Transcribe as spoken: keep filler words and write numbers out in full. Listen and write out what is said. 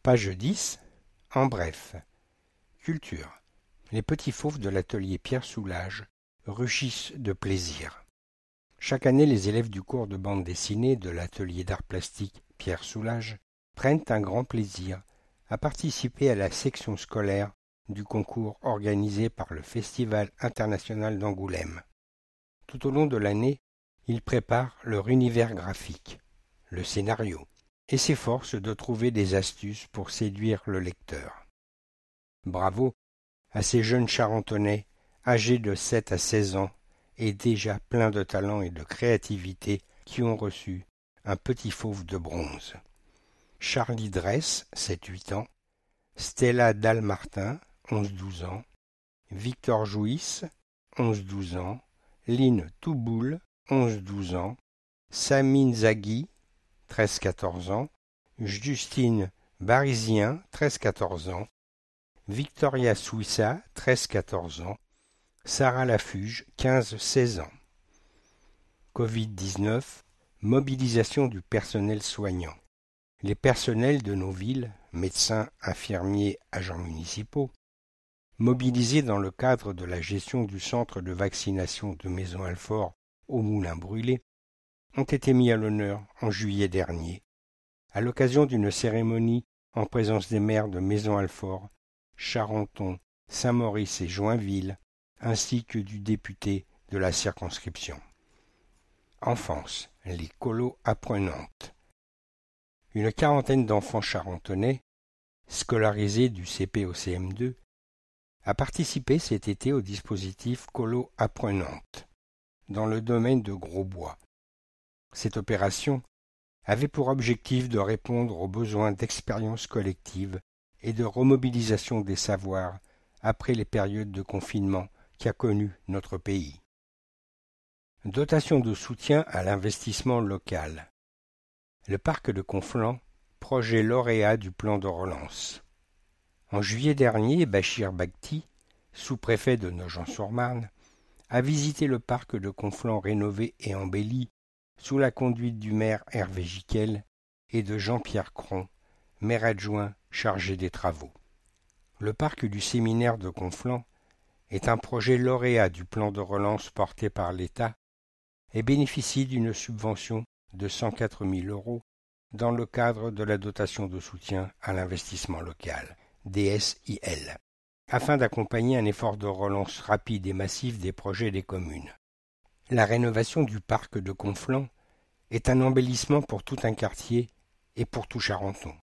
Page dix. En bref. Culture. Les petits fauves de l'atelier Pierre Soulages rugissent de plaisir. Chaque année, les élèves du cours de bande dessinée de l'atelier d'art plastique Pierre Soulages prennent un grand plaisir à participer à la section scolaire du concours organisé par le Festival international d'Angoulême. Tout au long de l'année, ils préparent leur univers graphique, le scénario, et s'efforcent de trouver des astuces pour séduire le lecteur. Bravo à ces jeunes Charentonais âgés de sept à seize ans et déjà pleins de talent et de créativité qui ont reçu un petit fauve de bronze. Charlie Dress, sept huit ans, Stella Dalmartin, onze douze ans, Victor Jouisse, onze douze ans, Lynn Touboul, onze douze ans, Samine Zaghi, treize quatorze ans, Justine Barizien, treize quatorze ans, Victoria Souissa, treize quatorze ans, Sarah Lafuge, quinze seize ans. covid dix-neuf, mobilisation du personnel soignant. Les personnels de nos villes, médecins, infirmiers, agents municipaux, mobilisés dans le cadre de la gestion du centre de vaccination de Maison-Alfort au Moulin-Brûlé, ont été mis à l'honneur en juillet dernier, à l'occasion d'une cérémonie en présence des maires de Maison-Alfort, Charenton, Saint-Maurice et Joinville, ainsi que du député de la circonscription. Enfance, les colos apprenantes. Une quarantaine d'enfants charentonnais, scolarisés du C P au C M deux, a participé cet été au dispositif Colo Apprenante, dans le domaine de Grosbois. Cette opération avait pour objectif de répondre aux besoins d'expérience collective et de remobilisation des savoirs après les périodes de confinement qu'a connu notre pays. Dotation de soutien à l'investissement local. Le parc de Conflans, projet lauréat du plan de relance. En juillet dernier, Bachir Bakhti, sous-préfet de Nogent-sur-Marne, a visité le parc de Conflans rénové et embelli sous la conduite du maire Hervé Giquel et de Jean-Pierre Cron, maire adjoint chargé des travaux. Le parc du séminaire de Conflans est un projet lauréat du plan de relance porté par l'État et bénéficie d'une subvention de cent quatre mille euros dans le cadre de la dotation de soutien à l'investissement local, D S I L, afin d'accompagner un effort de relance rapide et massif des projets des communes. La rénovation du parc de Conflans est un embellissement pour tout un quartier et pour tout Charenton.